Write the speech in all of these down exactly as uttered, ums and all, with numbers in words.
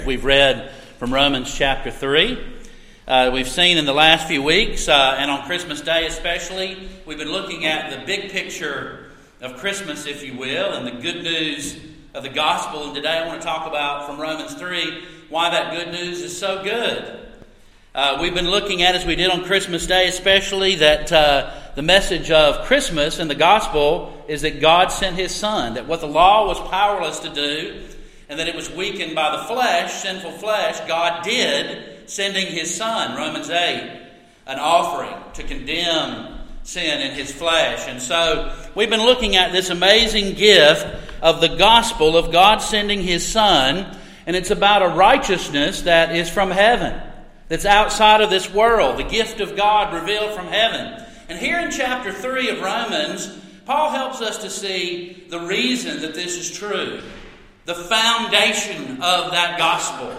We've read from Romans chapter three. Uh, we've seen in the last few weeks, uh, and on Christmas Day especially, we've been looking at the big picture of Christmas, if you will, and the good news of the gospel. And today I want to talk about, from Romans three, why that good news is so good. Uh, we've been looking at, as we did on Christmas Day especially, that uh, the message of Christmas and the gospel is that God sent His Son, that what the law was powerless to do, and that it was weakened by the flesh, sinful flesh, God did, sending His Son, Romans eight, an offering to condemn sin in His flesh. And so we've been looking at this amazing gift of the gospel of God sending His Son, and it's about a righteousness that is from heaven, that's outside of this world, the gift of God revealed from heaven. And here in chapter three of Romans, Paul helps us to see the reason that this is true, the foundation of that gospel,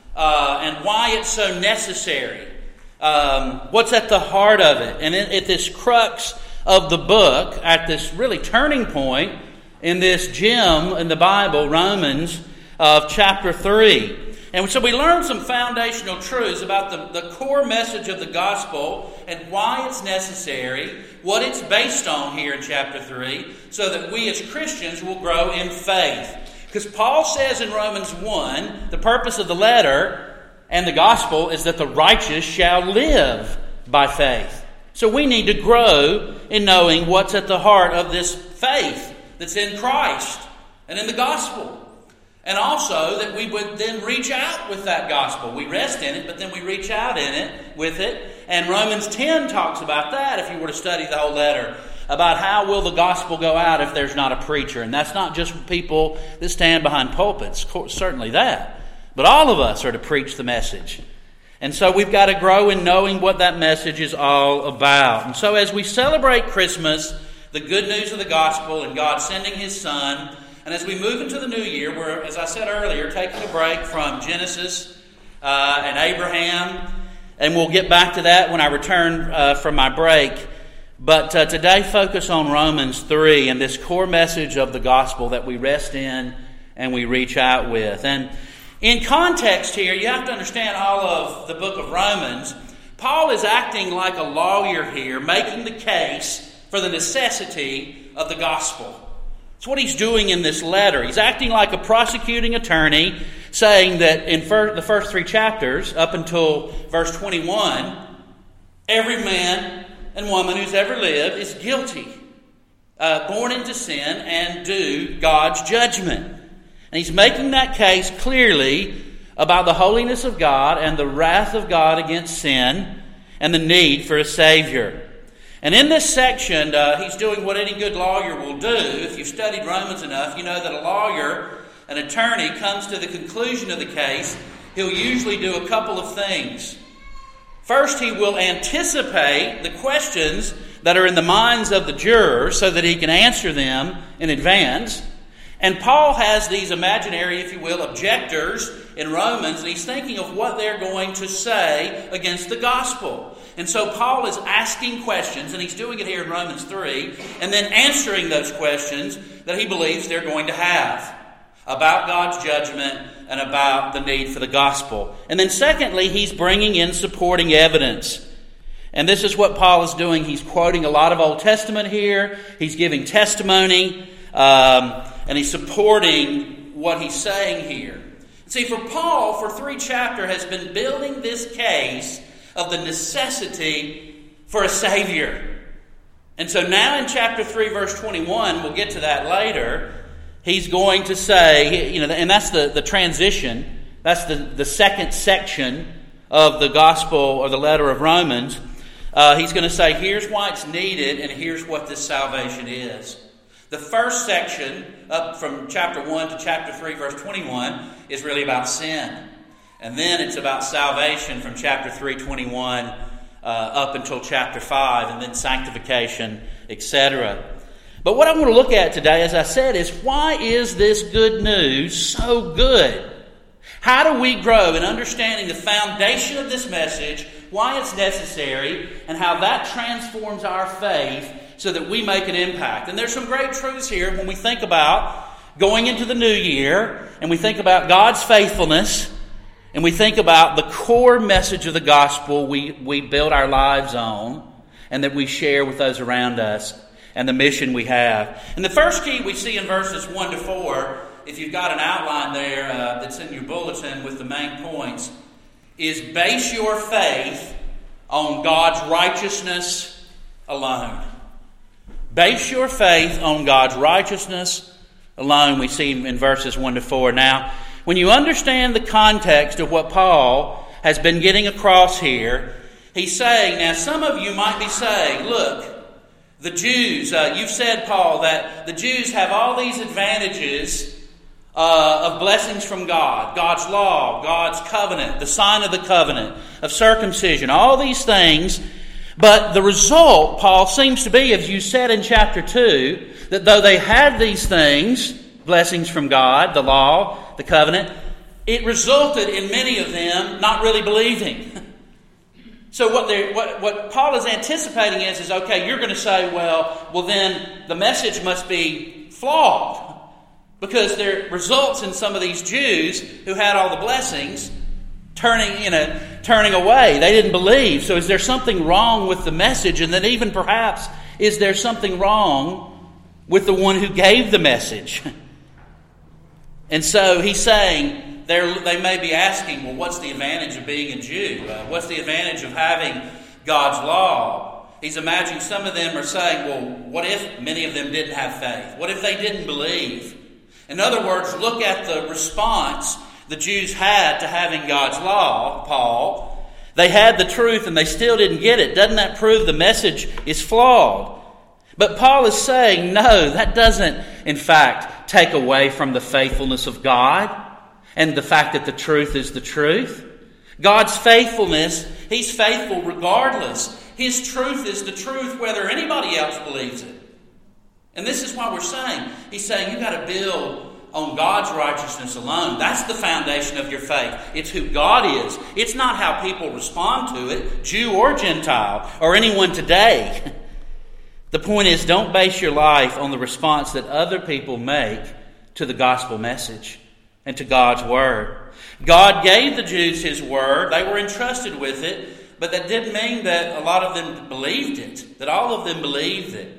uh, and why it's so necessary, um, what's at the heart of it. And at this crux of the book, at this really turning point in this gem in the Bible, Romans, of chapter three. And so we learned some foundational truths about the, the core message of the gospel and why it's necessary, what it's based on here in chapter three, so that we as Christians will grow in faith. Because Paul says in Romans one, the purpose of the letter and the gospel is that the righteous shall live by faith. So we need to grow in knowing what's at the heart of this faith that's in Christ and in the gospel. And also that we would then reach out with that gospel. We rest in it, but then we reach out in it, with it. And Romans ten talks about that, if you were to study the whole letter, about how will the gospel go out if there's not a preacher. And that's not just people that stand behind pulpits, certainly that. But all of us are to preach the message. And so we've got to grow in knowing what that message is all about. And so as we celebrate Christmas, the good news of the gospel and God sending His Son, and as we move into the new year, we're, as I said earlier, taking a break from Genesis uh, and Abraham. And we'll get back to that when I return uh, from my break. But uh, today focus on Romans three and this core message of the gospel that we rest in and we reach out with. And in context here, you have to understand all of the book of Romans. Paul is acting like a lawyer here, making the case for the necessity of the gospel. It's what he's doing in this letter. He's acting like a prosecuting attorney, saying that in fir- the first three chapters, up until verse twenty-one, every man and woman who's ever lived is guilty, uh, born into sin, and due God's judgment. And he's making that case clearly about the holiness of God and the wrath of God against sin and the need for a Savior. And in this section, uh, he's doing what any good lawyer will do. If you've studied Romans enough, you know that a lawyer, an attorney, comes to the conclusion of the case. He'll usually do a couple of things. First, he will anticipate the questions that are in the minds of the jurors so that he can answer them in advance. And Paul has these imaginary, if you will, objectors in Romans, and he's thinking of what they're going to say against the gospel. And so Paul is asking questions, and he's doing it here in Romans three, and then answering those questions that he believes they're going to have about God's judgment and about the need for the gospel. And then secondly, he's bringing in supporting evidence. And this is what Paul is doing. He's quoting a lot of Old Testament here. He's giving testimony, um, and he's supporting what he's saying here. See, for Paul, for three chapters, has been building this case of the necessity for a Savior. And so now in chapter three, verse twenty-one, we'll get to that later, he's going to say, you know, and that's the, the transition, that's the, the second section of the gospel or the letter of Romans. Uh, he's going to say, here's why it's needed and here's what this salvation is. The first section, up from chapter one to chapter three, verse twenty-one, is really about sin. And then it's about salvation from chapter three, twenty-one, uh, up until chapter five, and then sanctification, et cetera. But what I want to look at today, as I said, is why is this good news so good? How do we grow in understanding the foundation of this message, why it's necessary, and how that transforms our faith so that we make an impact? And there's some great truths here when we think about going into the new year, and we think about God's faithfulness, and we think about the core message of the gospel we, we build our lives on and that we share with those around us and the mission we have. And the first key we see in verses one to four, if you've got an outline there uh, that's in your bulletin with the main points, is base your faith on God's righteousness alone. Base your faith on God's righteousness alone, we see in verses one to four. Now, when you understand the context of what Paul has been getting across here, he's saying, now some of you might be saying, look, the Jews, uh, you've said, Paul, that the Jews have all these advantages uh, of blessings from God, God's law, God's covenant, the sign of the covenant, of circumcision, all these things. But the result, Paul, seems to be, as you said in chapter two, that though they had these things, blessings from God, the law, the covenant, it resulted in many of them not really believing. So what, what, what Paul is anticipating is, is, okay, you're going to say, well, well then the message must be flawed because there results in some of these Jews who had all the blessings turning, you know, turning away. They didn't believe. So is there something wrong with the message? And then even perhaps, is there something wrong with the one who gave the message? And so he's saying, they may be asking, well, what's the advantage of being a Jew? Uh, what's the advantage of having God's law? He's imagining some of them are saying, well, what if many of them didn't have faith? What if they didn't believe? In other words, look at the response the Jews had to having God's law, Paul. They had the truth and they still didn't get it. Doesn't that prove the message is flawed? But Paul is saying, no, that doesn't, in fact, take away from the faithfulness of God and the fact that the truth is the truth. God's faithfulness, He's faithful regardless. His truth is the truth whether anybody else believes it. And this is why we're saying, He's saying you've got to build on God's righteousness alone. That's the foundation of your faith. It's who God is. It's not how people respond to it, Jew or Gentile, or anyone today. The point is, don't base your life on the response that other people make to the gospel message and to God's word. God gave the Jews His word. They were entrusted with it, but that didn't mean that a lot of them believed it, that all of them believed it.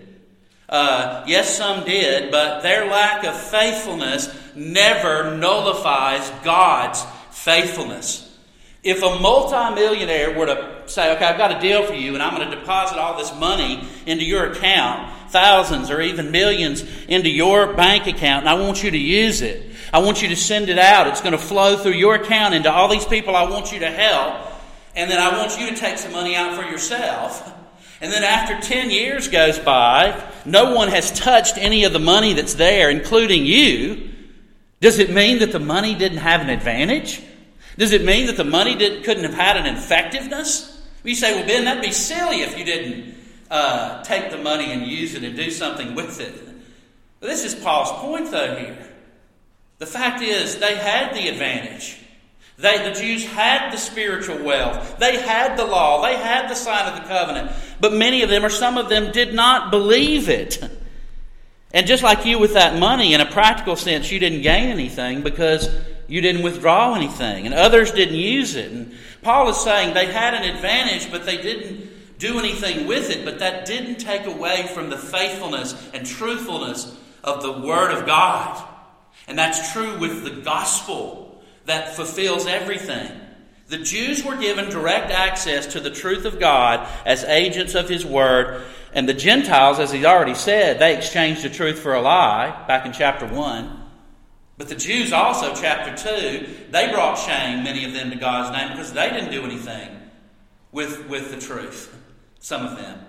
Uh, yes, some did, but their lack of faithfulness never nullifies God's faithfulness. If a multimillionaire were to say, okay, I've got a deal for you and I'm going to deposit all this money into your account, thousands or even millions into your bank account, and I want you to use it. I want you to send it out. It's going to flow through your account into all these people I want you to help, and then I want you to take some money out for yourself. And then after ten years goes by, no one has touched any of the money that's there, including you. Does it mean that the money didn't have an advantage? Does it mean that the money didn't, couldn't have had an effectiveness? You say, well, Ben, that'd be silly if you didn't uh, take the money and use it and do something with it. But this is Paul's point, though, here. The fact is, they had the advantage. They, the Jews had the spiritual wealth. They had the law. They had the sign of the covenant. But many of them, or some of them, did not believe it. And just like you with that money, in a practical sense, you didn't gain anything because you didn't withdraw anything. And others didn't use it. And Paul is saying they had an advantage, but they didn't do anything with it. But that didn't take away from the faithfulness and truthfulness of the Word of God. And that's true with the gospel that fulfills everything. The Jews were given direct access to the truth of God as agents of His Word. And the Gentiles, as He's already said, they exchanged the truth for a lie back in chapter one. But the Jews also, chapter two, they brought shame, many of them, to God's name because they didn't do anything with, with the truth, some of them.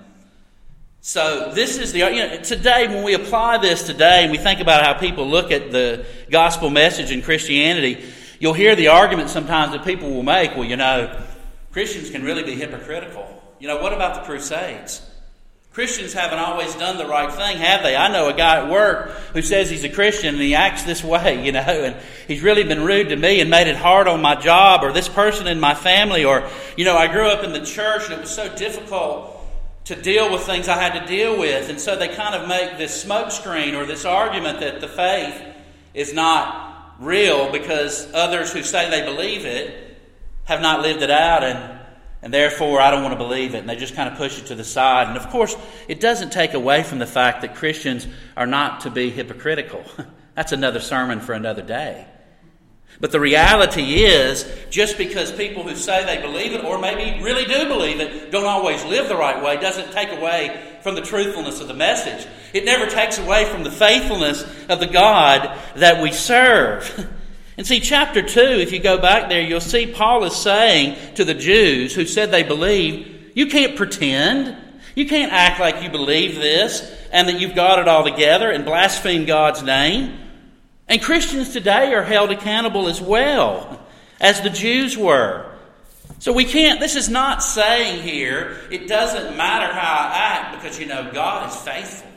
So this is the, you know, today when we apply this today and we think about how people look at the gospel message in Christianity, you'll hear the argument sometimes that people will make, well, you know, Christians can really be hypocritical. You know, what about the Crusades? Christians haven't always done the right thing, have they? I know a guy at work who says he's a Christian and he acts this way, you know, and he's really been rude to me and made it hard on my job, or this person in my family, or, you know, I grew up in the church and it was so difficult to deal with things I had to deal with. And so they kind of make this smokescreen or this argument that the faith is not real because others who say they believe it have not lived it out, and, and therefore I don't want to believe it. And they just kind of push it to the side. And of course, it doesn't take away from the fact that Christians are not to be hypocritical. That's another sermon for another day. But the reality is, just because people who say they believe it, or maybe really do believe it, don't always live the right way, doesn't take away from the truthfulness of the message. It never takes away from the faithfulness of the God that we serve. And see, chapter two, if you go back there, you'll see Paul is saying to the Jews who said they believe, you can't pretend. You can't act like you believe this and that you've got it all together and blaspheme God's name. And Christians today are held accountable as well, as the Jews were. So we can't, this is not saying here, it doesn't matter how I act because, you know, God is faithful.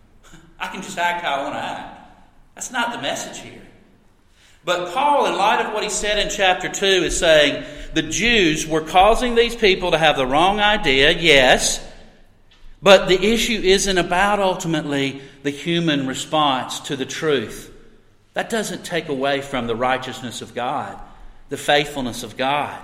I can just act how I want to act. That's not the message here. But Paul, in light of what he said in chapter two, is saying the Jews were causing these people to have the wrong idea, yes, but the issue isn't about ultimately the human response to the truth. That doesn't take away from the righteousness of God, the faithfulness of God.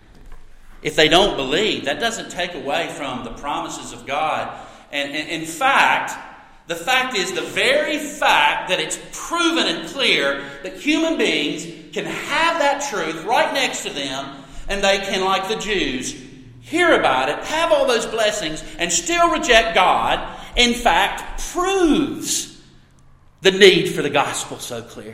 If they don't believe, that doesn't take away from the promises of God. And, and in fact, the fact is the very fact that it's proven and clear that human beings can have that truth right next to them, and they can, like the Jews, hear about it, have all those blessings, and still reject God, in fact, proves the need for the gospel so clearly.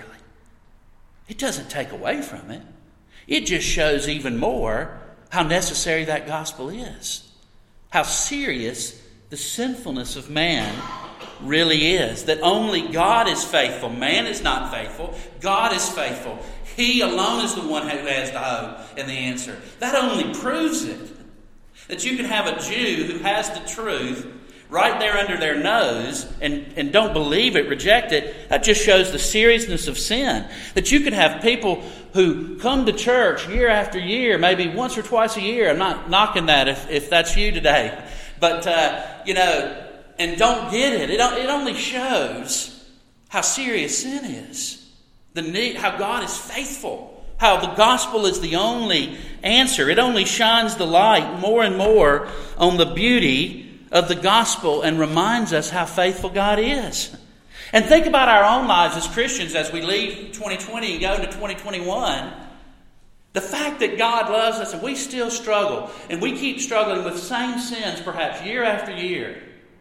It doesn't take away from it. It just shows even more how necessary that gospel is. How serious the sinfulness of man really is. That only God is faithful. Man is not faithful. God is faithful. He alone is the one who has the hope and the answer. That only proves it. That you can have a Jew who has the truth right there under their nose and, and don't believe it, reject it. That just shows the seriousness of sin. That you can have people who come to church year after year, maybe once or twice a year. I'm not knocking that if, if that's you today. But, uh, you know, and don't get it. It, it only shows how serious sin is. The need, how God is faithful. How the gospel is the only answer. It only shines the light more and more on the beauty of the gospel and reminds us how faithful God is. And think about our own lives as Christians as we leave twenty twenty and go into twenty twenty-one. The fact that God loves us and we still struggle, and we keep struggling with the same sins perhaps year after year.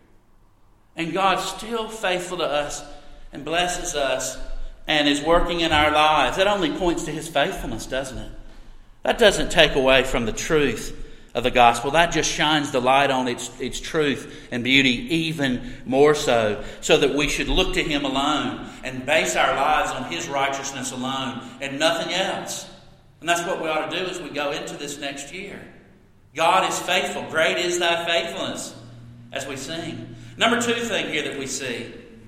And God's still faithful to us and blesses us and is working in our lives. That only points to His faithfulness, doesn't it? That doesn't take away from the truth of the gospel. That just shines the light on its, its truth and beauty even more so, so that we should look to Him alone and base our lives on His righteousness alone and nothing else. And that's what we ought to do as we go into this next year. God is faithful. Great is thy faithfulness, as we sing. Number two thing here that we see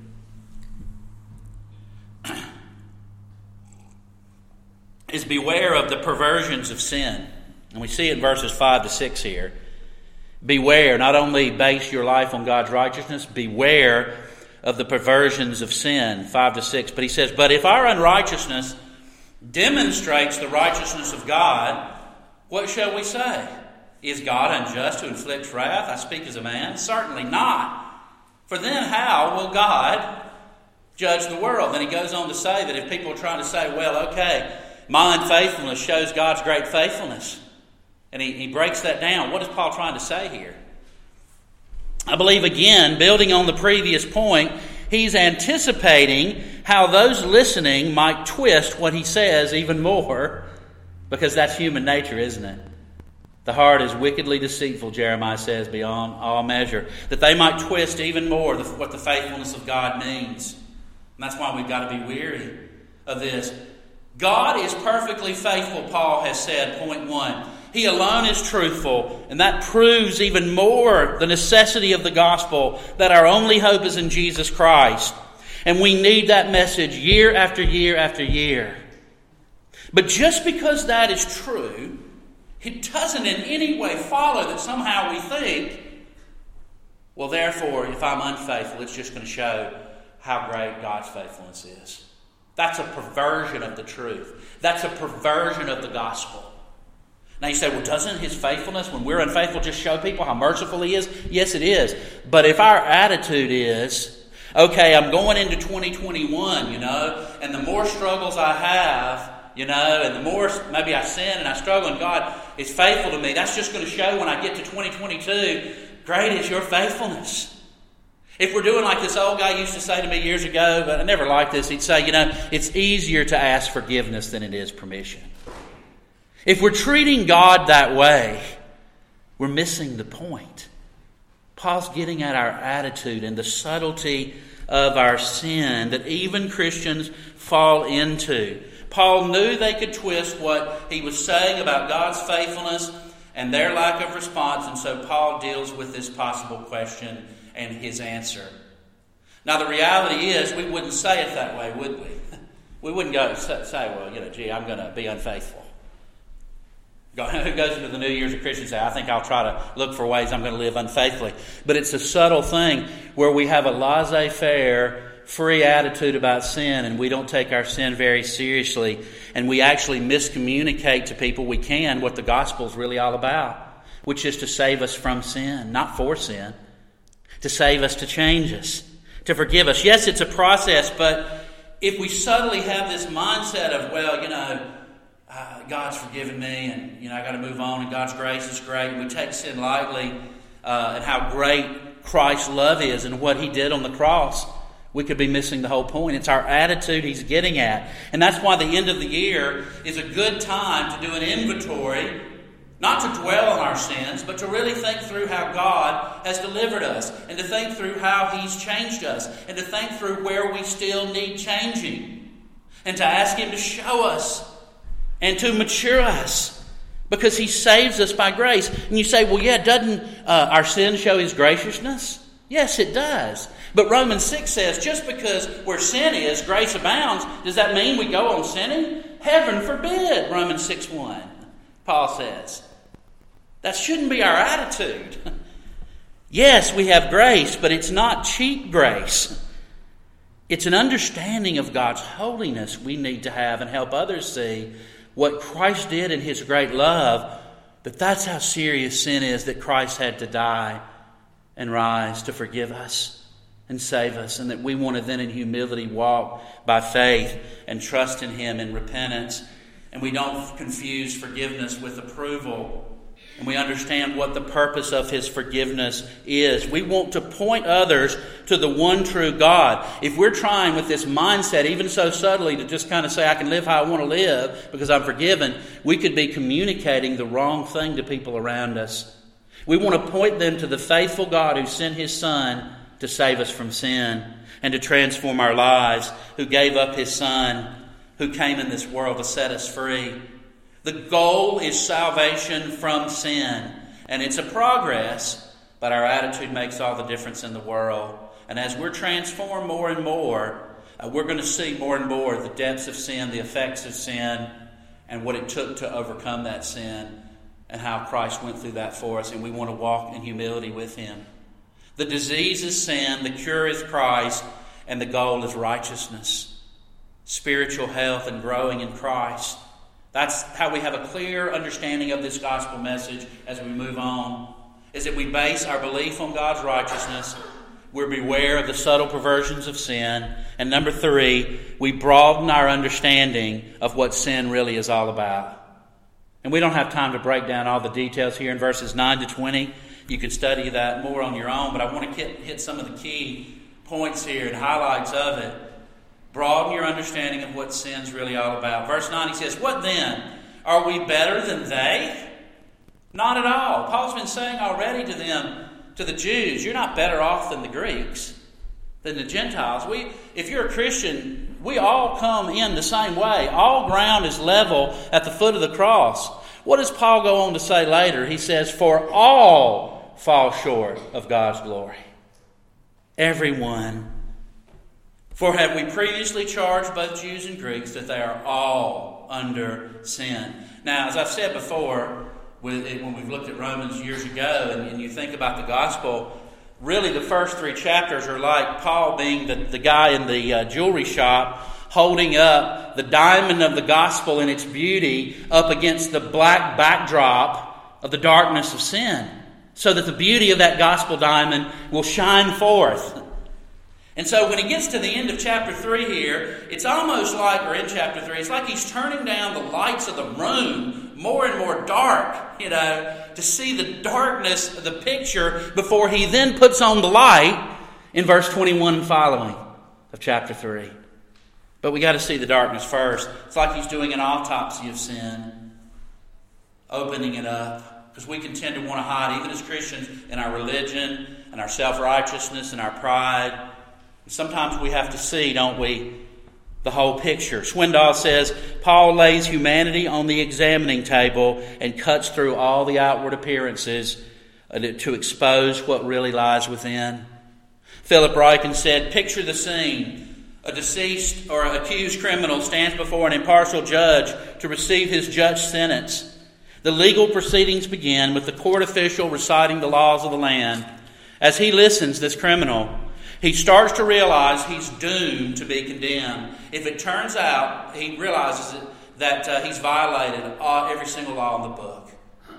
is beware of the perversions of sin. And we see it in verses five to six here. Beware, not only base your life on God's righteousness, beware of the perversions of sin, five to six. But he says, but if our unrighteousness demonstrates the righteousness of God, what shall we say? Is God unjust to inflict wrath? I speak as a man. Certainly not. For then how will God judge the world? Then he goes on to say that if people are trying to say, well, okay, my unfaithfulness shows God's great faithfulness. And he, he breaks that down. What is Paul trying to say here? I believe, again, building on the previous point, he's anticipating how those listening might twist what he says even more, because that's human nature, isn't it? The heart is wickedly deceitful, Jeremiah says, beyond all measure. That they might twist even more the, what the faithfulness of God means. And that's why we've got to be weary of this. God is perfectly faithful, Paul has said, point one. He alone is truthful, and that proves even more the necessity of the gospel, that our only hope is in Jesus Christ. And we need that message year after year after year. But just because that is true, it doesn't in any way follow that somehow we think, well, therefore, if I'm unfaithful, it's just going to show how great God's faithfulness is. That's a perversion of the truth. That's a perversion of the gospel. Now you say, well, doesn't his faithfulness, when we're unfaithful, just show people how merciful he is? Yes, it is. But if our attitude is, okay, I'm going into twenty twenty-one, you know, and the more struggles I have, you know, and the more maybe I sin and I struggle and God is faithful to me, that's just going to show when I get to twenty twenty-two, great is your faithfulness. If we're doing like this old guy used to say to me years ago, but I never liked this, he'd say, you know, it's easier to ask forgiveness than it is permission. If we're treating God that way, we're missing the point. Paul's getting at our attitude and the subtlety of our sin that even Christians fall into. Paul knew they could twist what he was saying about God's faithfulness and their lack of response, and so Paul deals with this possible question and his answer. Now the reality is we wouldn't say it that way, would we? We wouldn't go say, well, you know, gee, I'm going to be unfaithful. Who goes into the New Year's a Christian and say, I think I'll try to look for ways I'm going to live unfaithfully. But it's a subtle thing where we have a laissez-faire, free attitude about sin, and we don't take our sin very seriously, and we actually miscommunicate to people we can what the gospel is really all about, which is to save us from sin, not for sin, to save us, to change us, to forgive us. Yes, it's a process, but if we subtly have this mindset of, well, you know, Uh, God's forgiven me, and you know I got to move on, and God's grace is great, and we take sin lightly, uh, and how great Christ's love is and what He did on the cross, we could be missing the whole point. It's our attitude He's getting at. And that's why the end of the year is a good time to do an inventory, not to dwell on our sins, but to really think through how God has delivered us, and to think through how He's changed us, and to think through where we still need changing, and to ask Him to show us and to mature us, because He saves us by grace. And you say, well, yeah, doesn't uh, our sin show His graciousness? Yes, it does. But Romans six says, just because where sin is, grace abounds, does that mean we go on sinning? Heaven forbid, Romans six one, Paul says. That shouldn't be our attitude. Yes, we have grace, but it's not cheap grace. It's an understanding of God's holiness we need to have and help others see what Christ did in His great love, that that's how serious sin is, that Christ had to die and rise to forgive us and save us, and that we want to then in humility walk by faith and trust in Him in repentance. And we don't confuse forgiveness with approval. And we understand what the purpose of His forgiveness is. We want to point others to the one true God. If we're trying with this mindset, even so subtly, to just kind of say, I can live how I want to live because I'm forgiven, we could be communicating the wrong thing to people around us. We want to point them to the faithful God who sent His Son to save us from sin and to transform our lives, who gave up His Son, who came in this world to set us free. The goal is salvation from sin, and it's a progress, but our attitude makes all the difference in the world. And as we're transformed more and more, uh, we're going to see more and more the depths of sin, the effects of sin, and what it took to overcome that sin, and how Christ went through that for us, and we want to walk in humility with Him. The disease is sin, the cure is Christ, and the goal is righteousness, spiritual health, and growing in Christ. That's how we have a clear understanding of this gospel message as we move on, is that we base our belief on God's righteousness. We're beware of the subtle perversions of sin. And number three, we broaden our understanding of what sin really is all about. And we don't have time to break down all the details here in verses nine to twenty. You could study that more on your own, but I want to hit, hit some of the key points here and highlights of it. Broaden your understanding of what sin's really all about. Verse nine, he says, what then? Are we better than they? Not at all. Paul's been saying already to them, to the Jews, you're not better off than the Greeks, than the Gentiles. We, if you're a Christian, we all come in the same way. All ground is level at the foot of the cross. What does Paul go on to say later? He says, for all fall short of God's glory. Everyone. For have we previously charged both Jews and Greeks that they are all under sin? Now, as I've said before, when we've looked at Romans years ago, and, and you think about the gospel, really the first three chapters are like Paul being the, the guy in the uh, jewelry shop holding up the diamond of the gospel in its beauty up against the black backdrop of the darkness of sin, so that the beauty of that gospel diamond will shine forth. And so when he gets to the end of chapter three here, it's almost like, or in chapter three, it's like he's turning down the lights of the room more and more dark, you know, to see the darkness of the picture before he then puts on the light in verse twenty-one and following of chapter three. But we got to see the darkness first. It's like he's doing an autopsy of sin, opening it up, because we can tend to want to hide, even as Christians, in our religion and our self-righteousness and our pride. Sometimes we have to see, don't we, the whole picture. Swindoll says, Paul lays humanity on the examining table and cuts through all the outward appearances to expose what really lies within. Philip Ryken said, picture the scene. A deceased or accused criminal stands before an impartial judge to receive his just sentence. The legal proceedings begin with the court official reciting the laws of the land. As he listens, this criminal, he starts to realize he's doomed to be condemned. If it turns out, he realizes it, that uh, he's violated all, every single law in the book.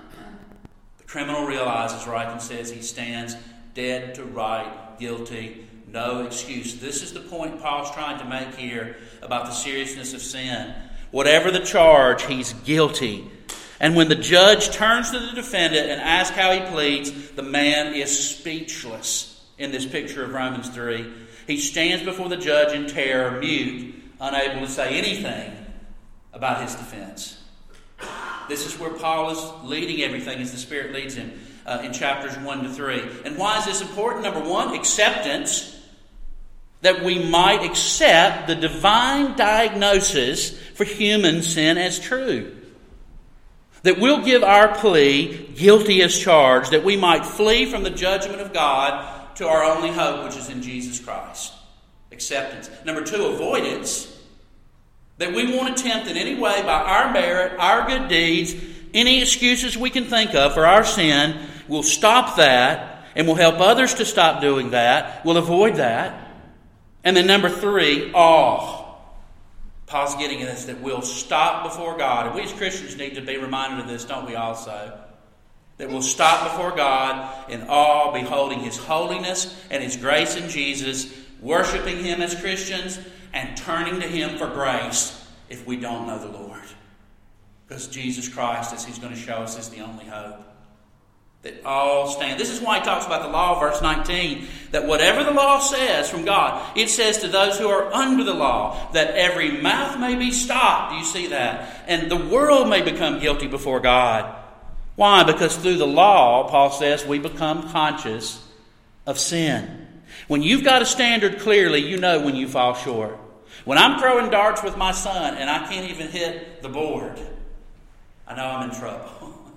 The criminal realizes, Ryken says, he stands dead to right, guilty, no excuse. This is the point Paul's trying to make here about the seriousness of sin. Whatever the charge, he's guilty. And when the judge turns to the defendant and asks how he pleads, the man is speechless. In this picture of Romans three, he stands before the judge in terror, mute, unable to say anything about his defense. This is where Paul is leading everything as the Spirit leads him uh, in chapters one to three. And why is this important? Number one, acceptance. That we might accept the divine diagnosis for human sin as true. That we'll give our plea guilty as charged, that we might flee from the judgment of God to our only hope, which is in Jesus Christ. Acceptance. Number two, avoidance. That we won't attempt in any way by our merit, our good deeds, any excuses we can think of for our sin. We'll stop that and we'll help others to stop doing that. We'll avoid that. And then number three, awe. Paul's getting at this, that we'll stop before God. And we as Christians need to be reminded of this, don't we also? That we'll stop before God in awe, beholding His holiness and His grace in Jesus, worshiping Him as Christians, and turning to Him for grace if we don't know the Lord. Because Jesus Christ, as He's going to show us, is the only hope. That all stand. This is why he talks about the law, verse nineteen, that whatever the law says from God, it says to those who are under the law, that every mouth may be stopped. Do you see that? And the world may become guilty before God. Why? Because through the law, Paul says, we become conscious of sin. When you've got a standard clearly, you know when you fall short. When I'm throwing darts with my son and I can't even hit the board, I know I'm in trouble.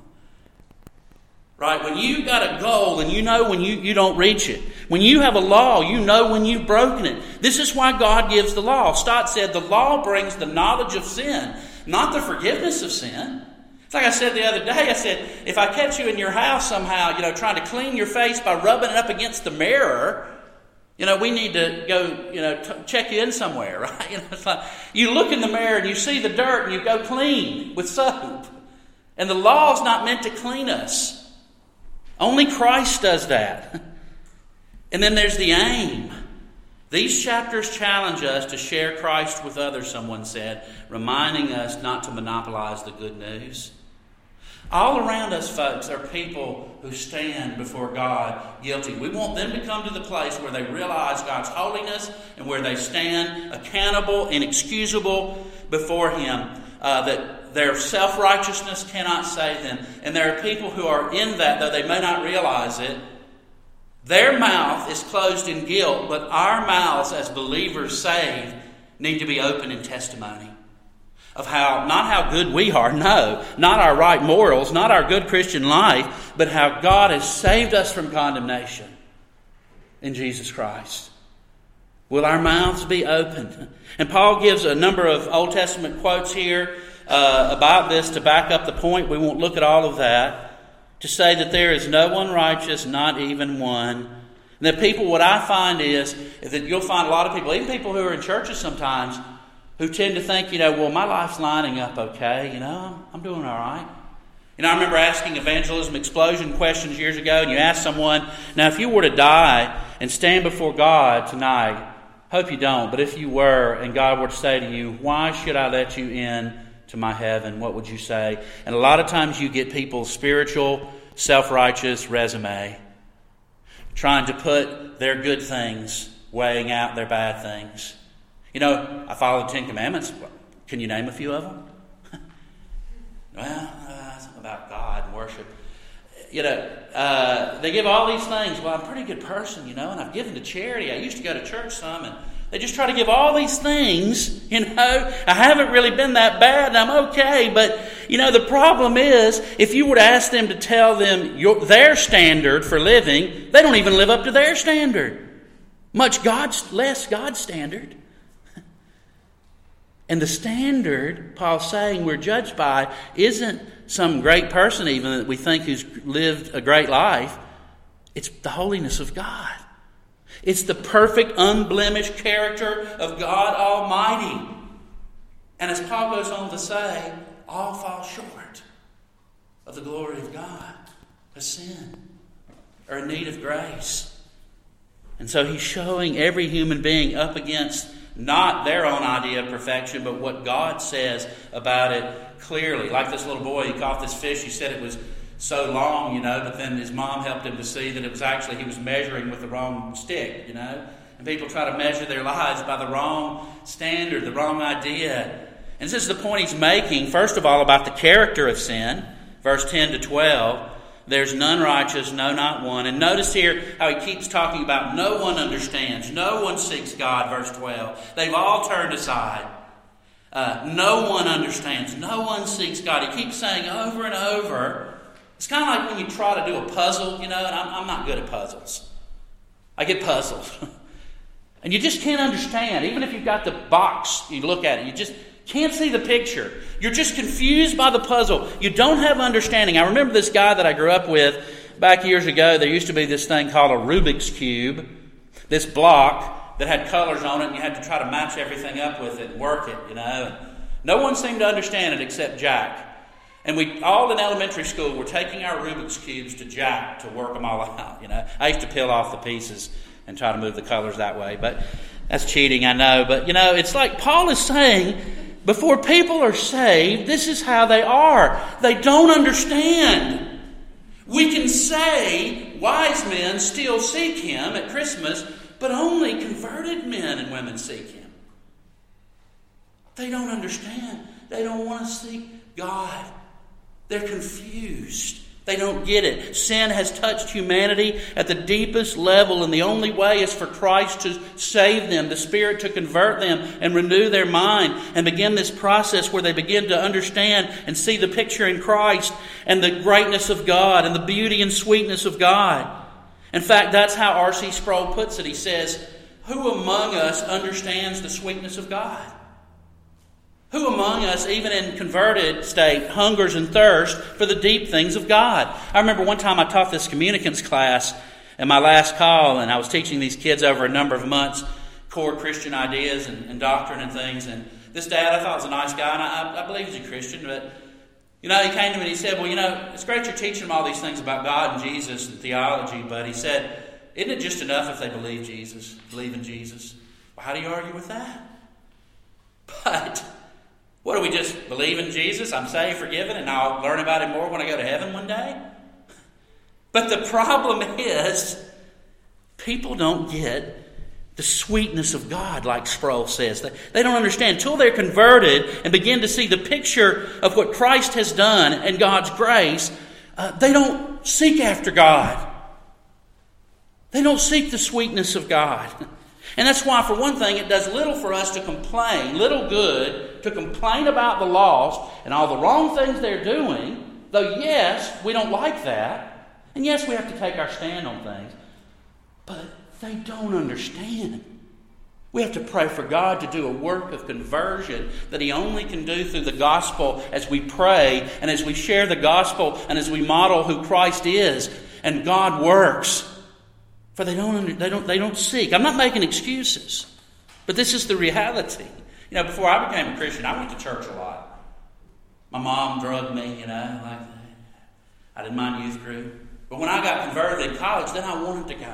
Right? When you've got a goal and you know when you, you don't reach it. When you have a law, you know when you've broken it. This is why God gives the law. Stott said the law brings the knowledge of sin, not the forgiveness of sin. It's like I said the other day, I said, if I catch you in your house somehow, you know, trying to clean your face by rubbing it up against the mirror, you know, we need to go, you know, t- check you in somewhere, right? You know, it's like you look in the mirror and you see the dirt and you go clean with soap. And the law is not meant to clean us. Only Christ does that. And then there's the aim. These chapters challenge us to share Christ with others, someone said, reminding us not to monopolize the good news. All around us, folks, are people who stand before God guilty. We want them to come to the place where they realize God's holiness and where they stand accountable, inexcusable before Him. Uh, that their self-righteousness cannot save them. And there are people who are in that, though they may not realize it. Their mouth is closed in guilt, but our mouths as believers saved need to be open in testimony of how, not how good we are, no, not our right morals, not our good Christian life, but how God has saved us from condemnation in Jesus Christ. Will our mouths be open? And Paul gives a number of Old Testament quotes here uh, about this to back up the point. We won't look at all of that. To say that there is no one righteous, not even one. And that people, what I find is, is that you'll find a lot of people, even people who are in churches sometimes, who tend to think, you know, well, my life's lining up okay, you know, I'm, I'm doing all right. You know, I remember asking evangelism explosion questions years ago, and you ask someone, now, if you were to die and stand before God tonight, hope you don't, but if you were, and God were to say to you, why should I let you in to my heaven? What would you say? And a lot of times you get people's spiritual, self-righteous resume, trying to put their good things, weighing out their bad things. You know, I follow the Ten Commandments. Can you name a few of them? Well, uh, something about God and worship. You know, uh, they give all these things. Well, I'm a pretty good person, you know, and I've given to charity. I used to go to church some, and they just try to give all these things, you know. I haven't really been that bad, and I'm okay. But, you know, the problem is, if you were to ask them to tell them your, their standard for living, they don't even live up to their standard. Much God's less God's standard. And the standard, Paul's saying, we're judged by isn't some great person even that we think who's lived a great life. It's the holiness of God. It's the perfect, unblemished character of God Almighty. And as Paul goes on to say, all fall short of the glory of God, a sin, or in need of grace. And so he's showing every human being up against not their own idea of perfection, but what God says about it clearly. Like this little boy, he caught this fish. He said it was so long, you know, but then his mom helped him to see that it was actually, he was measuring with the wrong stick, you know. And people try to measure their lives by the wrong standard, the wrong idea. And this is the point he's making, first of all, about the character of sin. Verse ten to twelve. There's none righteous, no, not one. And notice here how he keeps talking about no one understands, no one seeks God, verse twelve. They've all turned aside. Uh, no one understands, no one seeks God. He keeps saying over and over. It's kind of like when you try to do a puzzle, you know, and I'm, I'm not good at puzzles. I get puzzled. And you just can't understand. Even if you've got the box, you look at it, you just can't see the picture. You're just confused by the puzzle. You don't have understanding. I remember this guy that I grew up with back years ago. There used to be this thing called a Rubik's Cube, this block that had colors on it, and you had to try to match everything up with it and work it, you know. And no one seemed to understand it except Jack. And we all in elementary school were taking our Rubik's Cubes to Jack to work them all out, you know. I used to peel off the pieces and try to move the colors that way, but that's cheating, I know. But, you know, it's like Paul is saying, before people are saved, this is how they are. They don't understand. We can say wise men still seek Him at Christmas, but only converted men and women seek Him. They don't understand. They don't want to seek God. They're confused. They don't get it. Sin has touched humanity at the deepest level, and the only way is for Christ to save them, the Spirit to convert them and renew their mind and begin this process where they begin to understand and see the picture in Christ and the greatness of God and the beauty and sweetness of God. In fact, that's how R C Sproul puts it. He says, "Who among us understands the sweetness of God? Who among us, even in converted state, hungers and thirsts for the deep things of God?" I remember one time I taught this communicants class in my last call, and I was teaching these kids over a number of months core Christian ideas and, and doctrine and things. And this dad, I thought was a nice guy, and I, I believe he's a Christian. But, you know, he came to me and he said, well, you know, it's great you're teaching them all these things about God and Jesus and theology, but he said, isn't it just enough if they believe Jesus, believe in Jesus? Well, how do you argue with that? But what, do we just believe in Jesus? I'm saved, forgiven, and I'll learn about Him more when I go to heaven one day? But the problem is, people don't get the sweetness of God, like Sproul says. They, they don't understand. Until they're converted and begin to see the picture of what Christ has done and God's grace, uh, they don't seek after God. They don't seek the sweetness of God. And that's why, for one thing, it does little for us to complain, little good, to complain about the lost and all the wrong things they're doing. Though, yes, we don't like that. And yes, we have to take our stand on things. But they don't understand. We have to pray for God to do a work of conversion that He only can do through the gospel as we pray and as we share the gospel and as we model who Christ is. And God works. For they don't, they don't, they don't seek. I'm not making excuses, but this is the reality. You know, before I became a Christian, I went to church a lot. My mom drugged me, you know, like I didn't mind youth group. But when I got converted in college, then I wanted to go.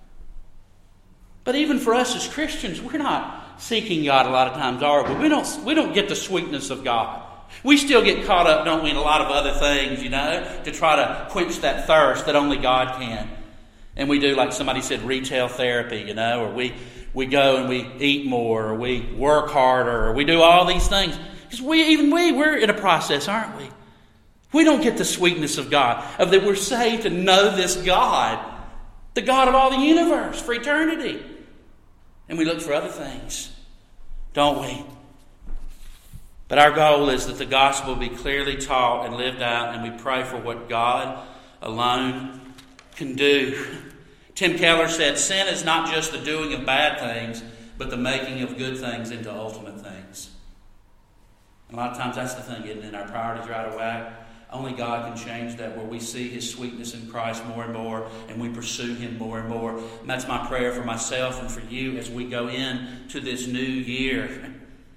But even for us as Christians, we're not seeking God a lot of times, are we? We don't, we don't get the sweetness of God. We still get caught up, don't we, in a lot of other things, you know, to try to quench that thirst that only God can. And we do, like somebody said, retail therapy, you know, or we, we go and we eat more, or we work harder, or we do all these things. Because we, even we, we're in a process, aren't we? We don't get the sweetness of God, of that we're saved to know this God, the God of all the universe for eternity. And we look for other things, don't we? But our goal is that the gospel be clearly taught and lived out, and we pray for what God alone can do. Tim Keller said, sin is not just the doing of bad things, but the making of good things into ultimate things. A lot of times that's the thing, isn't it? Our priorities are out of whack. Only God can change that, where we see His sweetness in Christ more and more, and we pursue Him more and more. And that's my prayer for myself and for you as we go into this new year.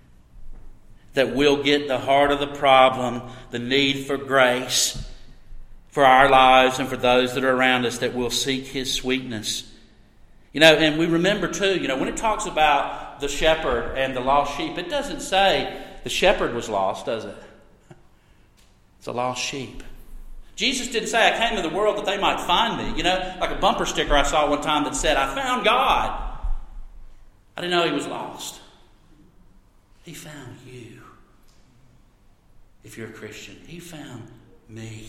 That we'll get the heart of the problem, the need for grace for our lives and for those that are around us, that we'll seek His sweetness. You know, and we remember too, you know, when it talks about the shepherd and the lost sheep, it doesn't say the shepherd was lost, does it? It's a lost sheep. Jesus didn't say, I came into the world that they might find me. You know, like a bumper sticker I saw one time that said, I found God. I didn't know He was lost. He found you. If you're a Christian, He found me.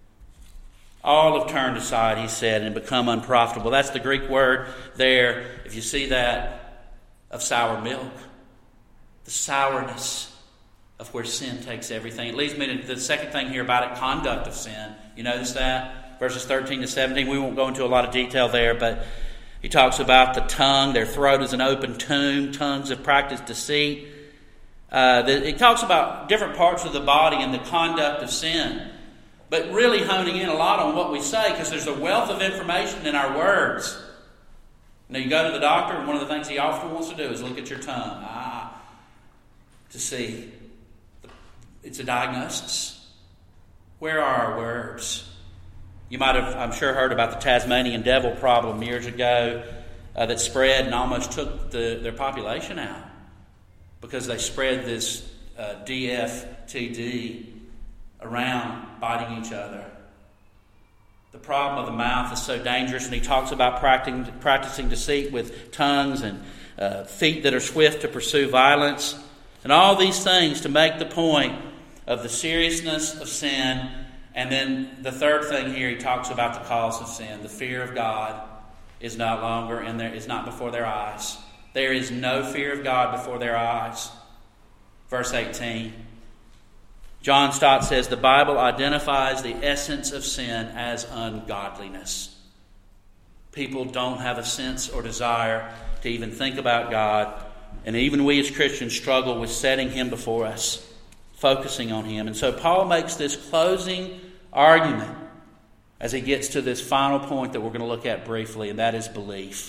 All have turned aside, He said, and become unprofitable. That's the Greek word there, if you see that, of sour milk. The sourness of where sin takes everything. It leads me to the second thing here about it, conduct of sin. You notice that? Verses thirteen to seventeen. We won't go into a lot of detail there, but he talks about the tongue. Their throat is an open tomb. Tongues have practiced deceit. Uh, the, it talks about different parts of the body and the conduct of sin. But really honing in a lot on what we say, because there's a wealth of information in our words. Now you go to the doctor, and one of the things he often wants to do is look at your tongue. Ah, to see. It's a diagnosis. Where are our words? You might have, I'm sure, heard about the Tasmanian devil problem years ago uh, that spread and almost took the, their population out because they spread this uh, D F T D around, biting each other. The problem of the mouth is so dangerous, and he talks about practicing, practicing deceit with tongues and uh, feet that are swift to pursue violence, and all these things to make the point of the seriousness of sin. And then the third thing here, he talks about the cause of sin. The fear of God is not longer in there, is not before their eyes. There is no fear of God before their eyes. Verse eighteen. John Stott says the Bible identifies the essence of sin as ungodliness. People don't have a sense or desire to even think about God. And even we as Christians struggle with setting Him before us, focusing on Him. And so Paul makes this closing argument as he gets to this final point that we're going to look at briefly, and that is belief.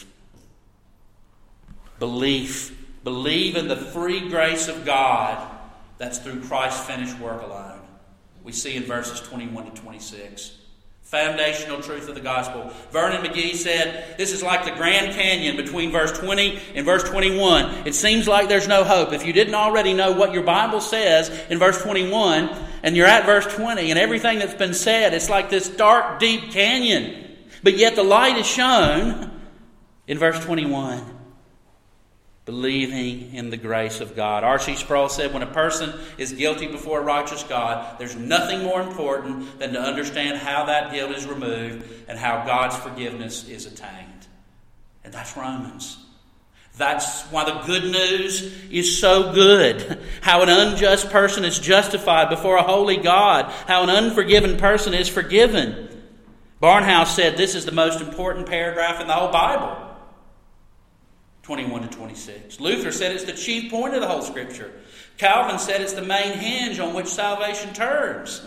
Belief. Believe in the free grace of God that's through Christ's finished work alone. We see in verses twenty-one to twenty-six. Foundational truth of the gospel. Vernon McGee said, this is like the Grand Canyon between verse twenty and verse twenty-one. It seems like there's no hope. If you didn't already know what your Bible says in verse twenty-one, and you're at verse twenty, and everything that's been said, it's like this dark, deep canyon. But yet the light is shown in verse twenty-one. Believing in the grace of God. R C Sproul said, when a person is guilty before a righteous God, there's nothing more important than to understand how that guilt is removed and how God's forgiveness is attained. And that's Romans. That's why the good news is so good. How an unjust person is justified before a holy God. How an unforgiven person is forgiven. Barnhouse said this is the most important paragraph in the whole Bible. twenty-one to twenty-six. Luther said it's the chief point of the whole Scripture. Calvin said it's the main hinge on which salvation turns.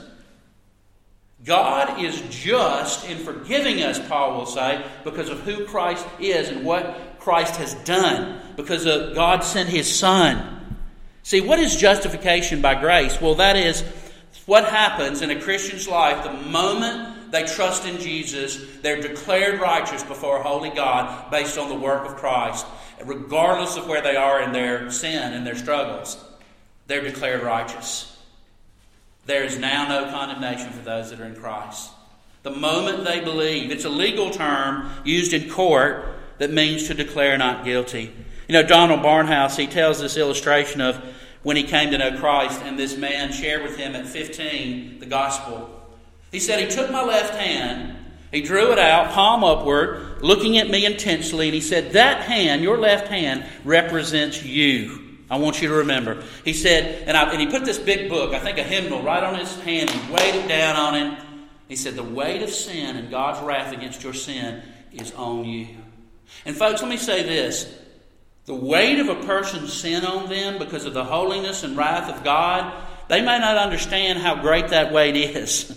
God is just in forgiving us, Paul will say, because of who Christ is and what Christ has done. Because of God sent His Son. See, what is justification by grace? Well, that is what happens in a Christian's life the moment they trust in Jesus. They're declared righteous before a holy God based on the work of Christ. Regardless of where they are in their sin and their struggles, they're declared righteous. There is now no condemnation for those that are in Christ. The moment they believe, it's a legal term used in court that means to declare not guilty. You know, Donald Barnhouse, he tells this illustration of when he came to know Christ, and this man shared with him at fifteen the gospel. He said, he took my left hand, he drew it out, palm upward, looking at me intensely, and he said, that hand, your left hand, represents you. I want you to remember. He said, and, I, and he put this big book, I think a hymnal, right on his hand. He weighed it down on him. He said, the weight of sin and God's wrath against your sin is on you. And folks, let me say this. The weight of a person's sin on them because of the holiness and wrath of God, they may not understand how great that weight is.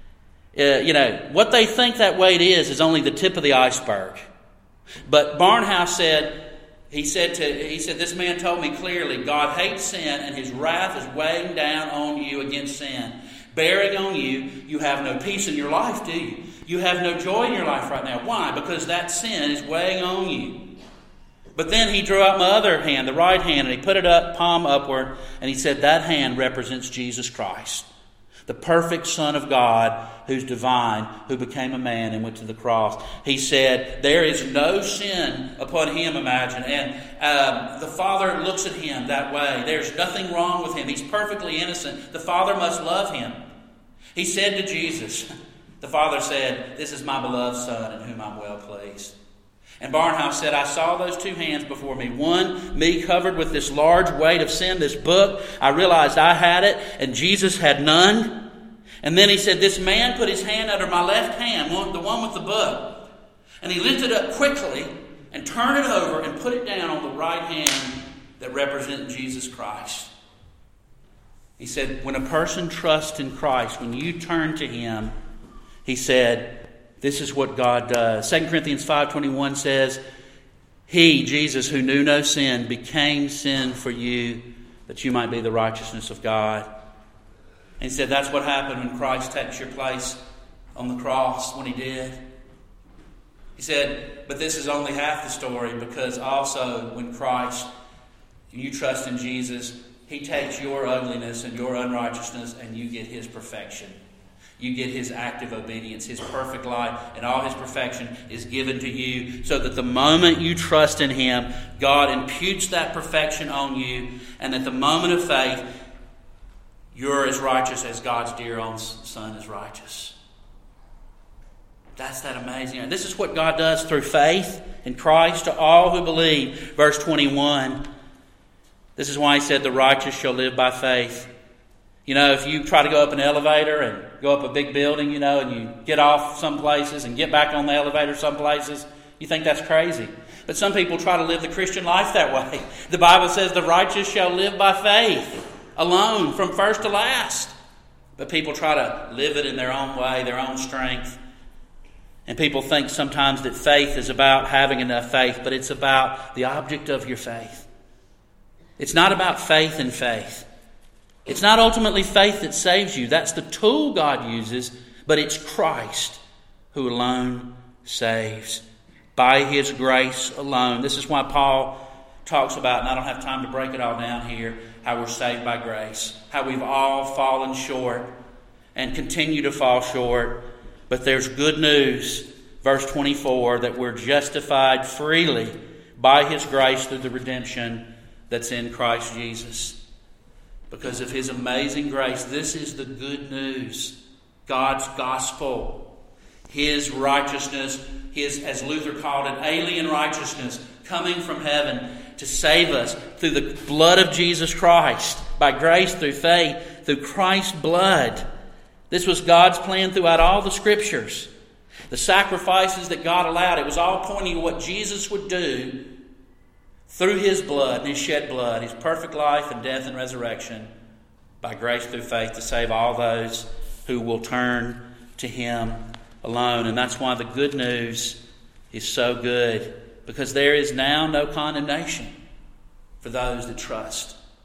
Uh, you know, what they think that weight is is only the tip of the iceberg. But Barnhouse said, he said to he said, this man told me clearly, God hates sin and his wrath is weighing down on you against sin. Bearing on you, you have no peace in your life, do you? You have no joy in your life right now. Why? Because that sin is weighing on you. But then he drew out my other hand, the right hand, and he put it up, palm upward, and he said, that hand represents Jesus Christ, the perfect Son of God, who's divine, who became a man and went to the cross. He said, there is no sin upon him, imagine. And um, the Father looks at him that way. There's nothing wrong with him. He's perfectly innocent. The Father must love him. He said to Jesus, the Father said, this is my beloved Son in whom I'm well pleased. And Barnhouse said, I saw those two hands before me. One, me covered with this large weight of sin, this book. I realized I had it and Jesus had none. And then he said, this man put his hand under my left hand, the one with the book. And he lifted it up quickly and turned it over and put it down on the right hand that represented Jesus Christ. He said, when a person trusts in Christ, when you turn to him, he said, this is what God does. Second Corinthians five twenty-one says, he, Jesus, who knew no sin, became sin for you, that you might be the righteousness of God. And he said that's what happened when Christ takes your place on the cross, when he did. He said, but this is only half the story, because also when Christ, you trust in Jesus, he takes your ugliness and your unrighteousness and you get his perfection. You get his active obedience, his perfect life, and all his perfection is given to you, so that the moment you trust in him, God imputes that perfection on you, and at the moment of faith, you're as righteous as God's dear own Son is righteous. That's that amazing. And this is what God does through faith in Christ to all who believe. Verse twenty-one. This is why he said the righteous shall live by faith. You know, if you try to go up an elevator and go up a big building, you know, and you get off some places and get back on the elevator some places, you think that's crazy. But some people try to live the Christian life that way. The Bible says the righteous shall live by faith alone from first to last. But people try to live it in their own way, their own strength. And people think sometimes that faith is about having enough faith, but it's about the object of your faith. It's not about faith in faith. It's not ultimately faith that saves you. That's the tool God uses, but it's Christ who alone saves. By his grace alone. This is why Paul talks about, and I don't have time to break it all down here, how we're saved by grace. How we've all fallen short and continue to fall short. But there's good news, verse twenty-four, that we're justified freely by his grace through the redemption that's in Christ Jesus. Because of his amazing grace, this is the good news. God's gospel. His righteousness, his, as Luther called it, alien righteousness coming from heaven to save us through the blood of Jesus Christ. By grace, through faith, through Christ's blood. This was God's plan throughout all the Scriptures. The sacrifices that God allowed, it was all pointing to what Jesus would do through his blood and his shed blood, his perfect life and death and resurrection, by grace through faith to save all those who will turn to him alone. And that's why the good news is so good, because there is now no condemnation for those that trust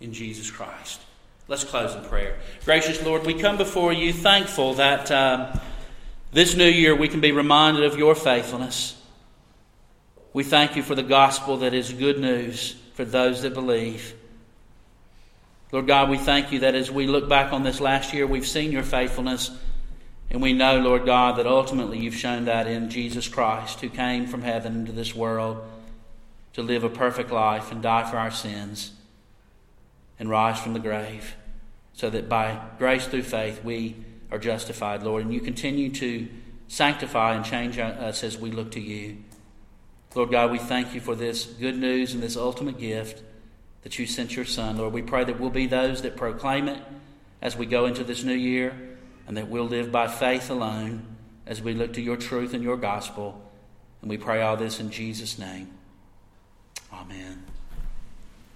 in Jesus Christ. Let's close in prayer. Gracious Lord, we come before you thankful that uh, this new year we can be reminded of your faithfulness. We thank you for the gospel that is good news for those that believe. Lord God, we thank you that as we look back on this last year, we've seen your faithfulness. And we know, Lord God, that ultimately you've shown that in Jesus Christ, who came from heaven into this world to live a perfect life and die for our sins and rise from the grave, so that by grace through faith we are justified, Lord. And you continue to sanctify and change us as we look to you. Lord God, we thank you for this good news and this ultimate gift that you sent your Son. Lord, we pray that we'll be those that proclaim it as we go into this new year, and that we'll live by faith alone as we look to your truth and your gospel. And we pray all this in Jesus' name. Amen.